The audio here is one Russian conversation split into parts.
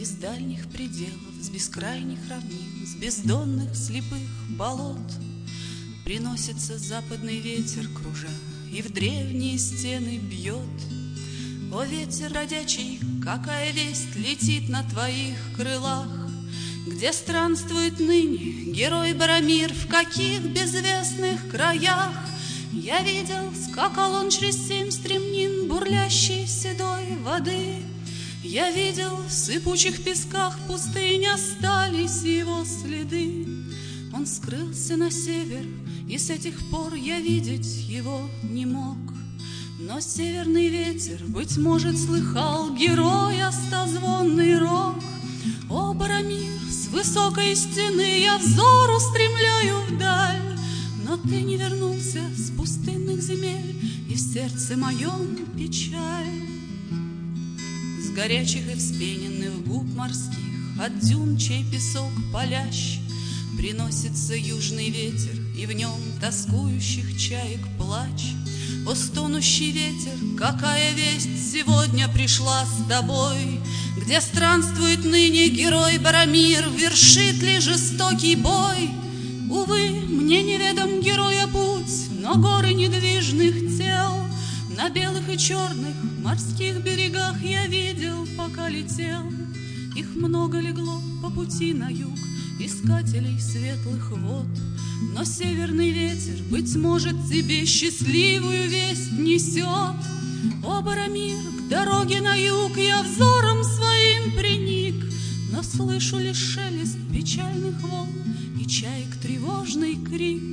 Из дальних пределов, с бескрайних равнин, с бездонных слепых болот приносится западный ветер, кружа, и в древние стены бьет. О, ветер родячий, какая весть летит на твоих крылах, где странствует ныне герой Барамир, в каких безвестных краях. Я видел, скакал он через 7 стремнин бурлящей седой воды. Я видел, в сыпучих песках пустынь остались его следы. Он скрылся на север, и с этих пор я видеть его не мог. Но северный ветер, быть может, слыхал героя стозвонный рог. О, Барамир, с высокой стены я взор устремляю вдаль, но ты не вернулся с пустынных земель, и в сердце моем печаль. С горячих и вспененных губ морских, от дюн, чей песок палящ, приносится южный ветер, и в нем тоскующих чаек плач. О, стонущий ветер, какая весть сегодня пришла с тобой, где странствует ныне герой Барамир, вершит ли жестокий бой? Увы, мне неведом героя путь, но горы недвижных тел на белых и черных морских берегах я видел, пока летел. Их много легло по пути на юг, искателей светлых вод. Но северный ветер, быть может, тебе счастливую весть несет. О, Барамир, к дороге на юг я взором своим приник, но слышу лишь шелест печальных волн и чаек тревожный крик.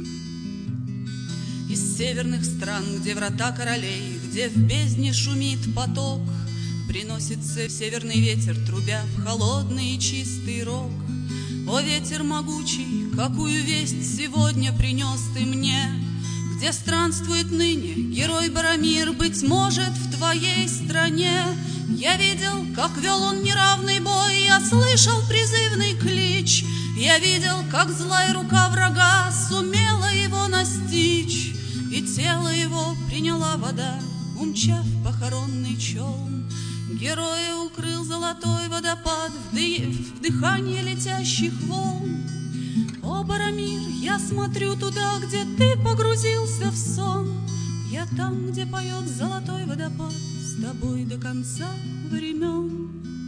Из северных стран, где врата королей, где в бездне шумит поток, приносится северный ветер, трубя в холодный и чистый рог. О, ветер могучий, какую весть сегодня принес ты мне, где странствует ныне герой Барамир, быть может, в твоей стране. Я видел, как вел он неравный бой, я слышал призывный клич, я видел, как злая рука врага сумела его настичь, и тело его приняла вода, умчав похоронный челн. Героя укрыл золотой водопад в дыхании летящих волн. О, Барамир, я смотрю туда, где ты погрузился в сон. Я там, где поет золотой водопад, с тобой до конца времен.